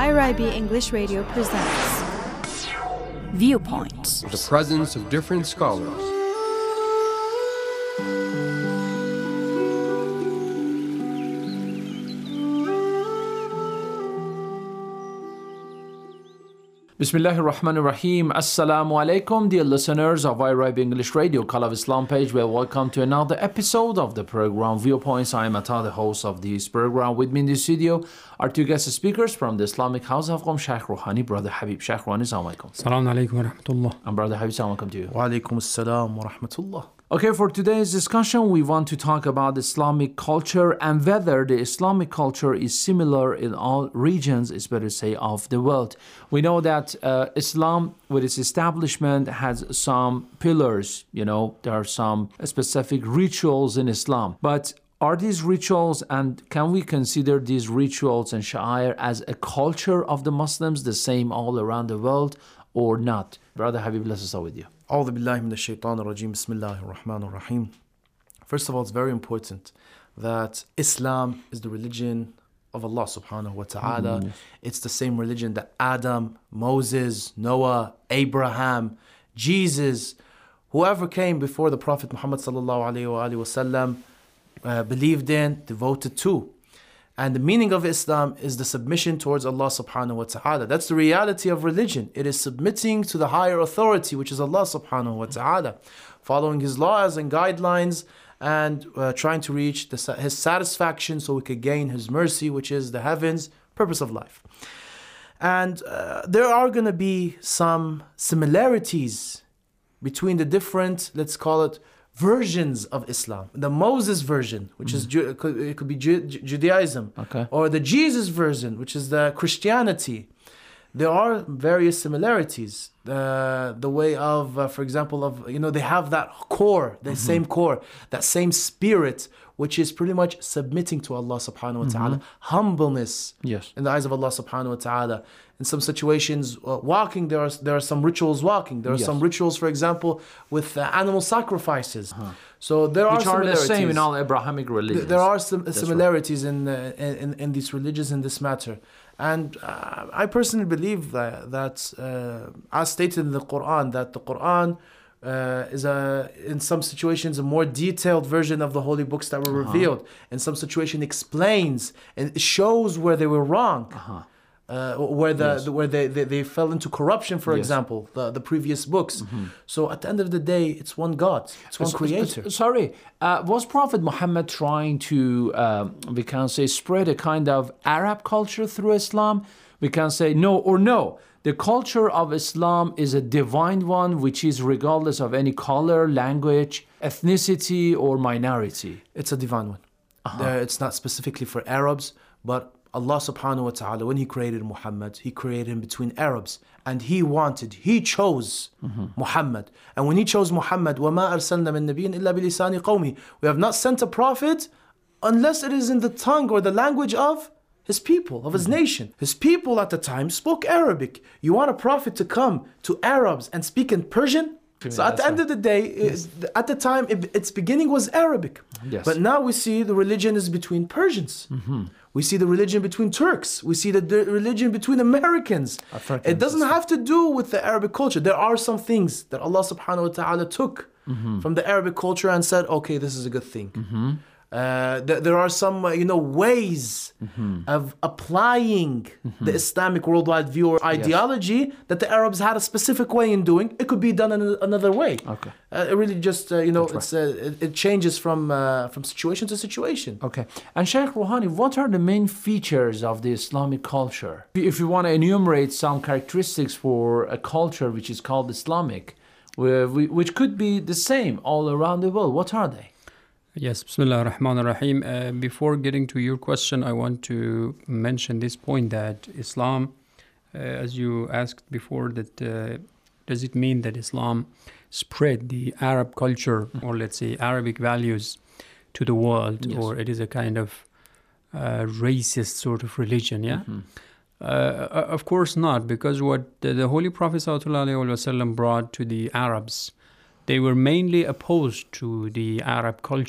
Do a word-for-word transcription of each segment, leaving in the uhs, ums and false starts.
I R I B English Radio presents Viewpoints. The presence of different scholars. Bismillahir Rahmanir Rahim. Assalamu alaikum, dear listeners of I R I B English Radio, Call of Islam page. Well, welcome to another episode of the program Viewpoints. I am Atta, the host of this program. With me in the studio are two guest speakers from the Islamic House of Qom, Sheikh Rouhani, Brother Habib. Sheikh Rouhani, assalamu alaikum. Assalamu alaikum wa rahmatullah. And Brother Habib, assalamu alaikum to you. Wa alaikum assalam wa rahmatullah. Okay, for today's discussion, we want to talk about Islamic culture and whether the Islamic culture is similar in all regions, it's better to say, of the world. We know that uh, Islam, with its establishment, has some pillars. You know, there are some specific rituals in Islam. But are these rituals, and can we consider these rituals and sha'air as a culture of the Muslims, the same all around the world, or not? Brother Habib, let's start with you. A'udhu billahi minash shaitanir rajim. Bismillahir rahmanir rahim. First of all, it's very important that Islam is the religion of Allah subhanahu wa ta'ala. Mm. It's the same religion that Adam, Moses, Noah, Abraham, Jesus, whoever came before the Prophet Muhammad sallallahu alayhi wa alihi wasallam uh, believed in, devoted to. And the meaning of Islam is the submission towards Allah subhanahu wa ta'ala. That's the reality of religion. It is submitting to the higher authority, which is Allah subhanahu wa ta'ala, following His laws and guidelines, and uh, trying to reach the, His satisfaction so we could gain His mercy, which is the heavens, purpose of life. And uh, there are going to be some similarities between the different, let's call it, versions of Islam. The Moses version, which mm. is Ju- it, could, it could be Ju- Judaism, okay. Or the Jesus version, which is the Christianity. There are various similarities. The the way of, uh, for example, of you know they have that core, the mm-hmm. same core, that same spirit, which is pretty much submitting to Allah subhanahu wa ta'ala, mm-hmm. humbleness yes. in the eyes of Allah subhanahu wa ta'ala. In some situations, uh, walking, there are there are some rituals walking. There are yes. some rituals, for example, with uh, animal sacrifices. Uh-huh. So there Which are are the similarities. same in all Abrahamic religions. There are some That's similarities right. in, uh, in in these religions in this matter. And uh, I personally believe that, that uh, as stated in the Quran, that the Quran uh, is a in some situations a more detailed version of the holy books that were uh-huh. revealed. In some situation, explains and shows where they were wrong. Uh-huh. Uh, where the, yes. the where they, they, they fell into corruption, for yes. example, the, the previous books. Mm-hmm. So at the end of the day, it's one God, it's one so, Creator. Sorry, uh, was Prophet Muhammad trying to, um, we can say, spread a kind of Arab culture through Islam? We can say no or no. The culture of Islam is a divine one, which is regardless of any color, language, ethnicity, or minority. It's a divine one. Uh-huh. Uh, it's not specifically for Arabs, but Allah subhanahu wa ta'ala, when He created Muhammad, He created him between Arabs. And He wanted, He chose mm-hmm. Muhammad. And when He chose Muhammad, وَمَا أَرْسَلْنَا مِن نَبِيٍّ إِلَّا بِلِسَانِ قَوْمِهِ, we have not sent a prophet unless it is in the tongue or the language of his people, of his mm-hmm. nation. His people at the time spoke Arabic. You want a prophet to come to Arabs and speak in Persian? Yeah, so at the end right. of the day, yes. at the time, it, its beginning was Arabic. Yes. But now we see the religion is between Persians. Mm-hmm. We see the religion between Turks. We see the, the religion between Americans. Africans. It doesn't have to do with the Arabic culture. There are some things that Allah subhanahu wa ta'ala took mm-hmm. from the Arabic culture and said, okay, this is a good thing. Mm-hmm. Uh, th- there are some, uh, you know, ways mm-hmm. of applying mm-hmm. the Islamic worldwide view or ideology yes. that the Arabs had a specific way in doing. It could be done in a- another way. Okay. Uh, it really just, uh, you know, That's it's uh, it, it changes from uh, from situation to situation. Okay. And Sheikh Rouhani, what are the main features of the Islamic culture? If you want to enumerate some characteristics for a culture which is called Islamic, which could be the same all around the world, what are they? Yes, Bismillah ar-Rahman ar-Rahim. Uh, before getting to your question, I want to mention this point that Islam, uh, as you asked before, that uh, does it mean that Islam spread the Arab culture or let's say Arabic values to the world, yes. or it is a kind of uh, racist sort of religion, yeah? Mm-hmm. Uh, of course not, because what the, the Holy Prophet ﷺ brought to the Arabs, they were mainly opposed to the Arab culture.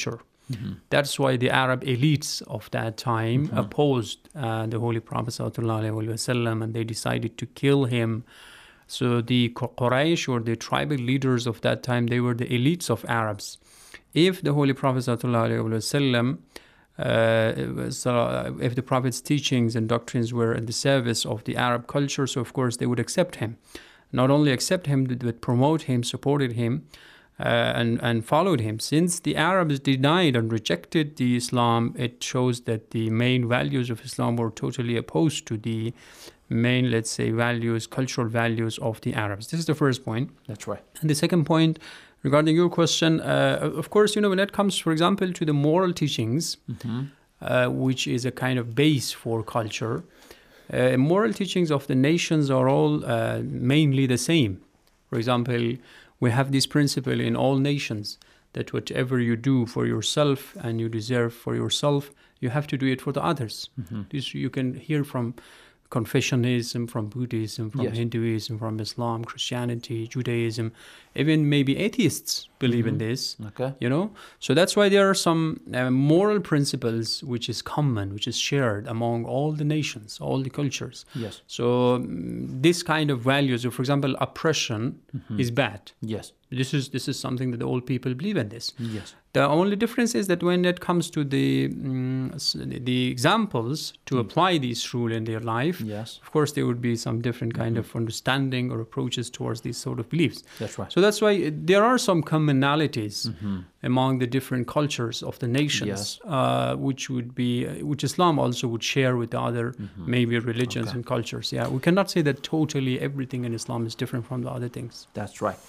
Mm-hmm. That's why the Arab elites of that time Mm-hmm. opposed uh, the Holy Prophet ﷺ, and they decided to kill him. So the Quraysh, or the tribal leaders of that time, they were the elites of Arabs. If the Holy Prophet ﷺ, uh, so if the Prophet's teachings and doctrines were at the service of the Arab culture, so of course they would accept him. Not only accept him, but promote him, supported him, uh, and, and followed him. Since the Arabs denied and rejected the Islam, it shows that the main values of Islam were totally opposed to the main, let's say, values, cultural values of the Arabs. This is the first point. That's right. And the second point, regarding your question, uh, of course, you know, when it comes, for example, to the moral teachings, Mm-hmm. uh, which is a kind of base for culture, uh, moral teachings of the nations are all uh, mainly the same. For example, we have this principle in all nations that whatever you do for yourself and you deserve for yourself, you have to do it for the others. Mm-hmm. This you can hear from Confucianism, from Buddhism, from Yes. Hinduism, from Islam, Christianity, Judaism, even maybe atheists believe in this, Okay. you know. So that's why there are some uh, moral principles which is common, which is shared among all the nations, all the cultures. Yes. So mm, this kind of values, so for example, oppression is bad. Yes. This is this is something that the old people believe in this. Yes. The only difference is that when it comes to the mm, s- the examples to apply these rules in their life, Yes. of course there would be some different kind of understanding or approaches towards these sort of beliefs. That's right. So that's why uh, there are some commonalities among the different cultures of the nations, Yes. uh, which would be uh, which Islam also would share with the other maybe religions Okay. and cultures. Yeah, we cannot say that totally everything in Islam is different from the other things. That's right.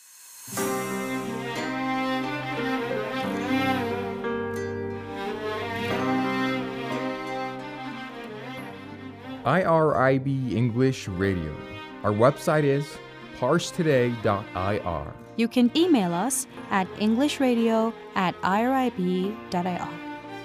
I R I B English Radio. Our website is parse today dot I R. You can email us at englishradio at irib dot I R.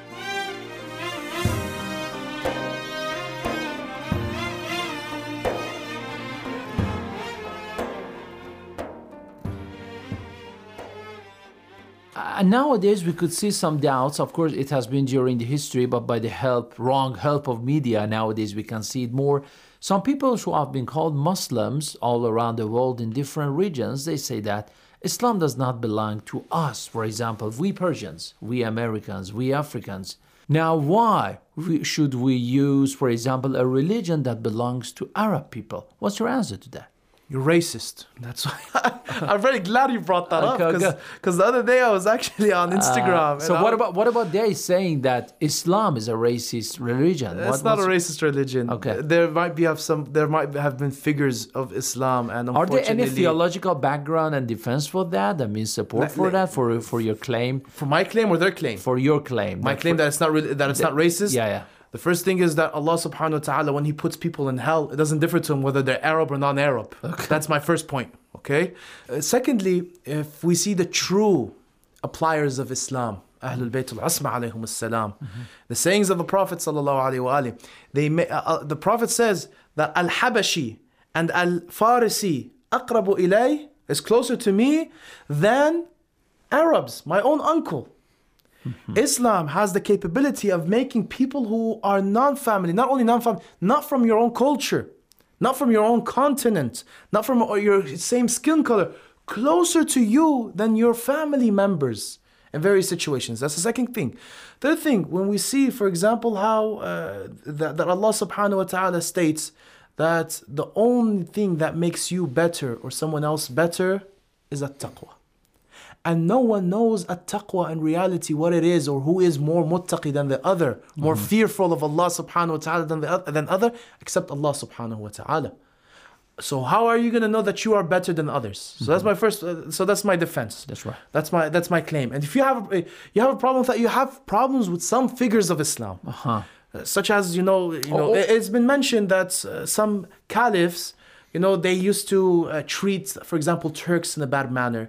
Uh, nowadays, we could see some doubts. Of course, it has been during the history, but by the help, wrong help of media, nowadays we can see it more. Some people who have been called Muslims all around the world in different regions, they say that Islam does not belong to us. For example, we Persians, we Americans, we Africans. Now, why we, should we use, for example, a religion that belongs to Arab people? What's your answer to that? You're racist. That's why I'm very glad you brought that Okay, up because okay. the other day I was actually on Instagram. Uh, so and what I- about what about they saying that Islam is a racist religion? It's What- not a what's- racist religion. Okay. There might be have some. There might have been figures of Islam, and Are there any unfortunately, theological background and defense for that? I mean, support Like- for that for for your claim, for my claim or their claim, for your claim. my not claim for- that it's not really, that it's not racist. Yeah, yeah. The first thing is that Allah subhanahu wa ta'ala, when He puts people in hell, it doesn't differ to Him whether they're Arab or non-Arab. That's my first point, okay? Uh, secondly, if we see the true appliers of Islam, Ahlul Bayt al-Asma alayhum salam, the sayings of the Prophet sallallahu alayhi wa alihi, they may, uh, uh, the Prophet says that Al-Habashi and Al-Farisi aqrabu ilay is closer to me than Arabs, my own uncle. Islam has the capability of making people who are non-family, not only non-family, not from your own culture, not from your own continent, not from your same skin color, closer to you than your family members in various situations. That's the second thing. Third thing, when we see, for example, how uh, that, that Allah subhanahu wa ta'ala states that the only thing that makes you better or someone else better is at-taqwa. And no one knows at-taqwa in reality what it is, or who is more muttaqi than the other, more mm-hmm. fearful of Allah subhanahu wa ta'ala than the than other, except Allah subhanahu wa ta'ala. So how are you going to know that you are better than others? So mm-hmm. that's my first. Uh, so that's my defense. That's right. That's my that's my claim. And if you have a, you have a problem with that, you have problems with some figures of Islam, Uh-huh. uh, such as you know you know Oh. it, it's been mentioned that uh, some caliphs, you know, they used to uh, treat, for example, Turks in a bad manner.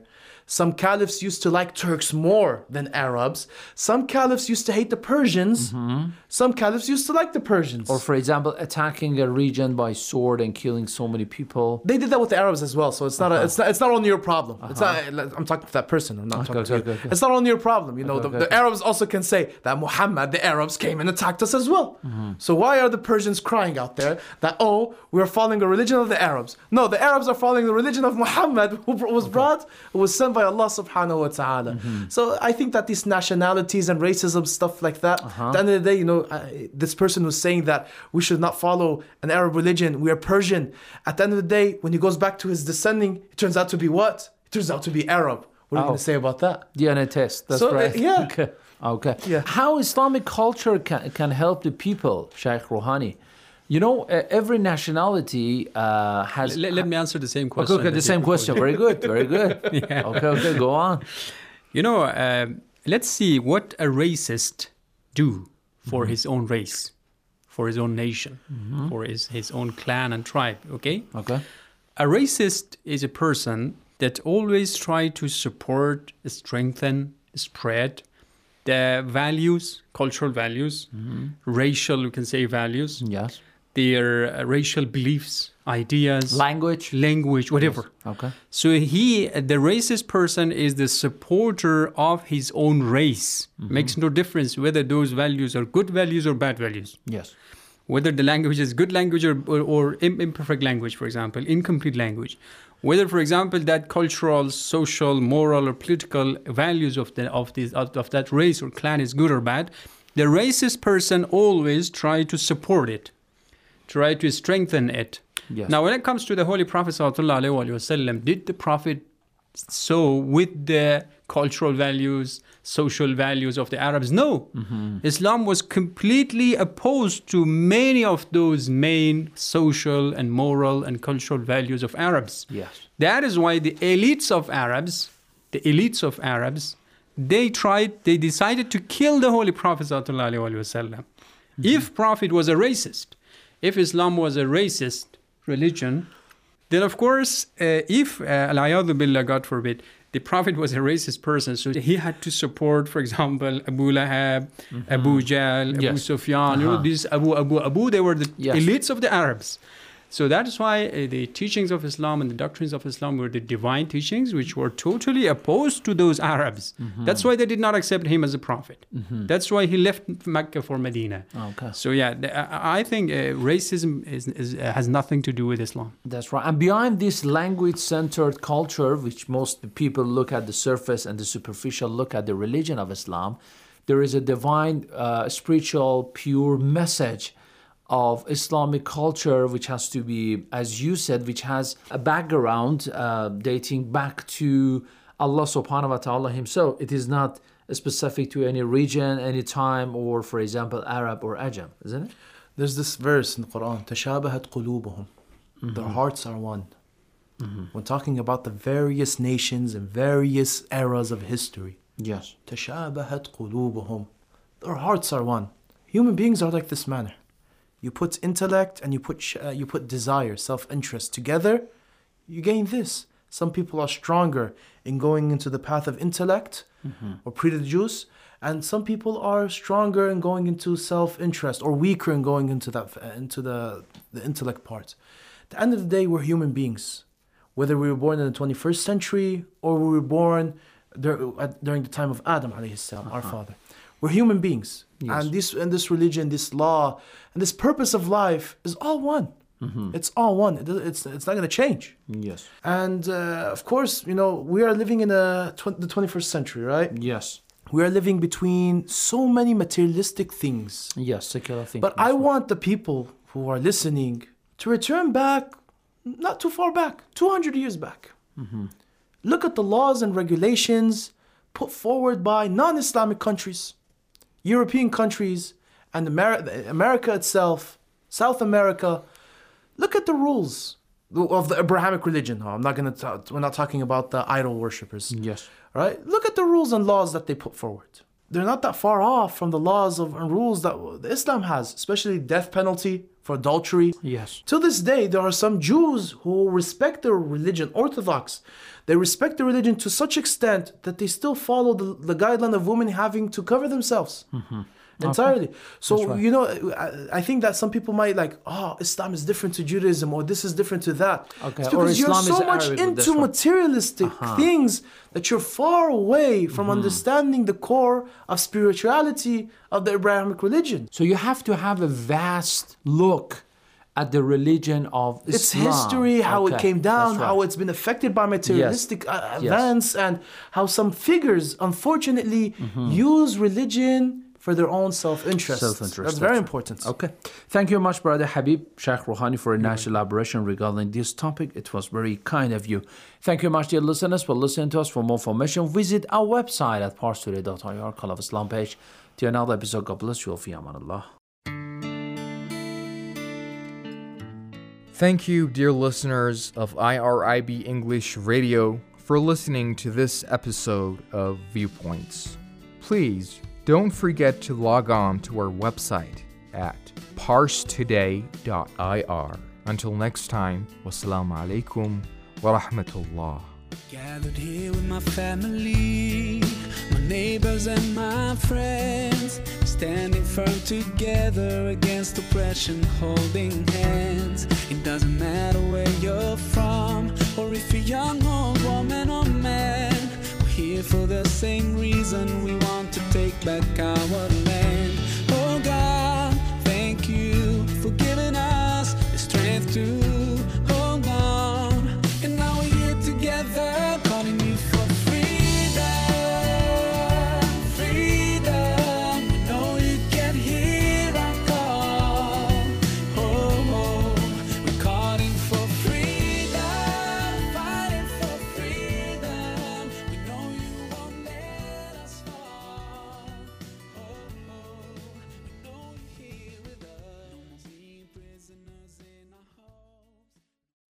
Some caliphs used to like Turks more than Arabs. Some caliphs used to hate the Persians. Mm-hmm. Some caliphs used to like the Persians. Or, for example, attacking a region by sword and killing so many people. They did that with the Arabs as well, so it's not uh-huh. a, it's not it's not only your problem. Uh-huh. It's not. I'm talking to that person. I'm not okay, talking okay, to you. Okay, okay. It's not only your problem. You know, okay, the, okay, the Arabs also can say that Muhammad, the Arabs came and attacked us as well. Mm-hmm. So why are the Persians crying out there that oh, we are following the religion of the Arabs? No, the Arabs are following the religion of Muhammad, who was okay. brought, who was sent by Allah subhanahu wa ta'ala. Mm-hmm. So I think that these nationalities and racism, stuff like that, uh-huh. at the end of the day, you know, uh, this person was saying that we should not follow an Arab religion, we are Persian. At the end of the day, when he goes back to his descending, it turns out to be what? It turns out to be Arab. What are you oh. going to say about that? D N A test, that's so, right. Uh, yeah. okay. okay. Yeah. How Islamic culture can, can help the people, Shaykh Rouhani? You know, uh, every nationality uh, has... Let, let me answer the same question. Okay, okay the same question. Very good, very good. yeah. Okay, okay, go on. You know, uh, let's see what a racist do for mm-hmm. his own race, for his own nation, mm-hmm. for his, his own clan and tribe, okay? Okay. A racist is a person that always try to support, strengthen, spread the values, cultural values, mm-hmm. racial, you can say values. Yes. Their uh, racial beliefs, ideas, language, language, whatever. Yes. Okay. So he, the racist person, is the supporter of his own race. Mm-hmm. Makes no difference whether those values are good values or bad values. Yes. Whether the language is good language or, or, or imperfect language, for example, incomplete language. Whether, for example, that cultural, social, moral, or political values of the of this of, of that race or clan is good or bad, the racist person always try to support it, try to strengthen it. Yes. Now, when it comes to the Holy Prophet sallallahu alaihi wasallam, did the Prophet so with the cultural values, social values of the Arabs? No. Mm-hmm. Islam was completely opposed to many of those main social and moral and cultural values of Arabs. Yes. That is why the elites of Arabs, the elites of Arabs, they tried, they decided to kill the Holy Prophet sallallahu alaihi wasallam. Mm-hmm. If Prophet was a racist, if Islam was a racist religion, then of course, uh, if, uh, al-ayadu billah, God forbid, the Prophet was a racist person, so he had to support, for example, Abu Lahab, mm-hmm. Abu Jahl, Abu yes. Sufyan, uh-huh. you know, these Abu, Abu, Abu, they were the yes. elites of the Arabs. So that is why uh, the teachings of Islam and the doctrines of Islam were the divine teachings, which were totally opposed to those Arabs. Mm-hmm. That's why they did not accept him as a prophet. Mm-hmm. That's why he left Mecca for Medina. Okay. So yeah, the, I think uh, racism is, is, uh, has nothing to do with Islam. That's right. And behind this language-centered culture, which most people look at the surface and the superficial look at the religion of Islam, there is a divine, uh, spiritual, pure message of Islamic culture, which has to be, as you said, which has a background uh, dating back to Allah subhanahu wa ta'ala himself. It is not specific to any region, any time, or, for example, Arab or Ajam, isn't it? There's this verse in the Quran, تَشَابَهَتْ قُلُوبُهُمْ. Mm-hmm. Their hearts are one. Mm-hmm. When talking about the various nations and various eras of history. Yes. تَشَابَهَتْ قُلُوبُهُمْ. Their hearts are one. Human beings are like this manner. You put intellect and you put uh, you put desire, self-interest together, you gain this. Some people are stronger in going into the path of intellect mm-hmm. or prejudice, and some people are stronger in going into self-interest or weaker in going into that uh, into the the intellect part. At the end of the day, we're human beings, whether we were born in the twenty-first century or we were born dur- at, during the time of Adam alayhi salam, uh-huh. our father. We're human beings. Yes. And this and this religion, this law, and this purpose of life is all one. Mm-hmm. It's all one. It, it's it's not going to change. Yes. And uh, of course, you know, we are living in a tw- the twenty-first century, right? Yes. We are living between so many materialistic things. Yes, secular things. But I want the people who are listening to return back, not too far back, two hundred years back. Mm-hmm. Look at the laws and regulations put forward by non-Islamic countries. European countries and Amer- America itself, South America. Look at the rules of the Abrahamic religion. I'm not going to. We're not talking about the idol worshippers. Yes. Right. Look at the rules and laws that they put forward. they're not that far off from the laws of and rules that Islam has, especially death penalty for adultery. Yes. To this day, there are some Jews who respect their religion, Orthodox. They respect their religion to such extent that they still follow the, the guideline of women having to cover themselves. Mm-hmm. Entirely. Okay. So, right. you know, I, I think that some people might like, oh, Islam is different to Judaism, or this is different to that. Okay. It's because or you're Islam so is much Arabic into materialistic uh-huh. things that you're far away from mm-hmm. understanding the core of spirituality of the Abrahamic religion. So you have to have a vast look at the religion of Islam. Its history, how okay. it came down, right. how it's been affected by materialistic yes. uh, yes. events, and how some figures, unfortunately, mm-hmm. use religion for their own self-interest. Self-interest. That's very important. Okay. Thank you much, Brother Habib Sheikh Rouhani, for a nice elaboration regarding this topic. It was very kind of you. Thank you much, dear listeners, for listening to us. For more information, visit our website at parstoday dot I R, Call of Islam page. To another episode, God bless you. Fi amanallah. Thank you, dear listeners of I R I B English Radio, for listening to this episode of Viewpoints. Please don't forget to log on to our website at parse today dot I R. Until next time, wassalamu alaikum wa rahmatullah. Gathered here with my family, my neighbors and my friends, standing firm together against oppression, holding hands. It doesn't matter where you're from, or if you're young or woman or man, we're here for the same reason. We want to take back our land.